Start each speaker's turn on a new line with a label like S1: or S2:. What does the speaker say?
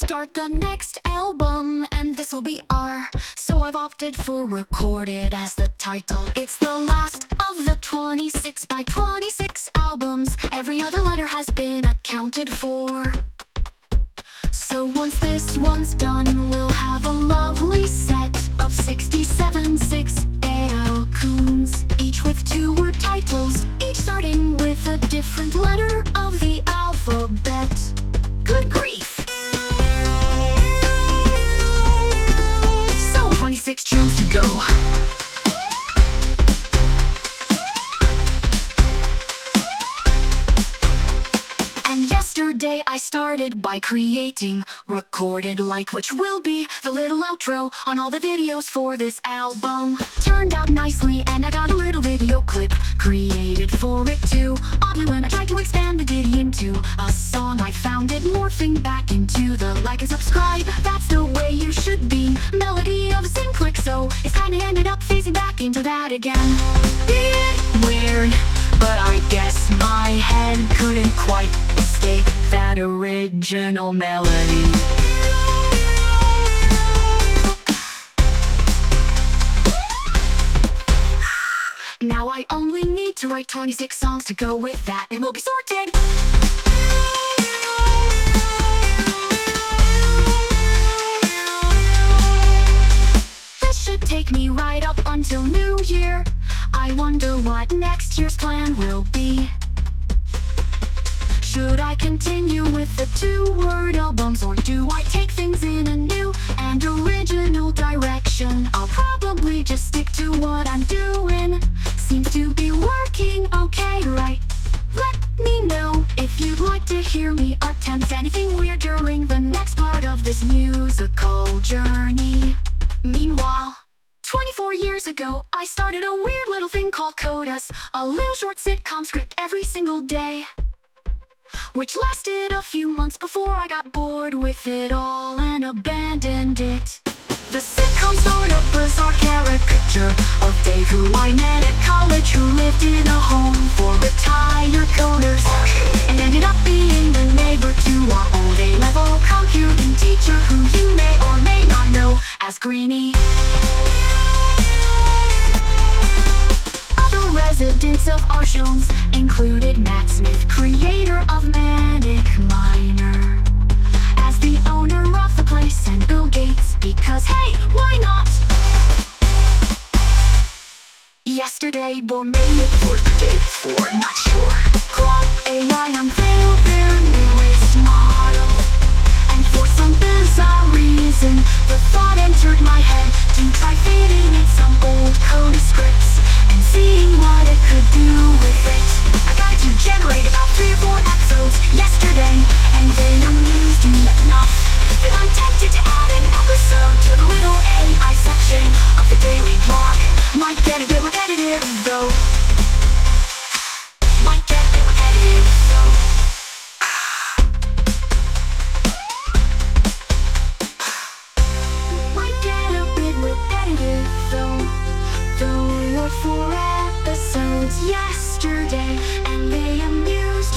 S1: start the next album, and this will be R. So I've opted for recorded as the title. It's the last of the 26 by 26 albums. Every other letter has been accounted for. So once this one's done, we'll have a lovely set of 67 6AL coons, each with 2-word titles, each starting with a different letter of the alphabet. Good grief! So 26 tunes to go. And yesterday I started by creating Recorded Like, which will be the little outro on all the videos for this album. Turned out nicely, and I got a little video clip created for it too. Oddly, when I tried to expand the ditty into a song, I found it morphing back into the like and subscribe. That's the way you should be. Melody of a sing click, so it kinda ended up phasing back into that again. Bit weird, but I guess my head couldn't quite escape that original melody. Now I only need to write 26 songs to go with that, and we'll be sorted. This should take me right up until New Year. I wonder what next year's plan will be. Should I continue with the 2-word albums, or do I take things in a new and original direction? I'll probably just stick to what I'm doing. Seems to be working okay, right? Let me know if you'd like to hear me attempt anything weird during the next part of this musical journey. Meanwhile, 24 years ago, I started a weird little thing called CODUS, a little short sitcom script every single day, which lasted a few months before I got bored with it all and abandoned it. The sitcom starred a bizarre caricature of Dave, who I met at college, who lived in a home for retired coders.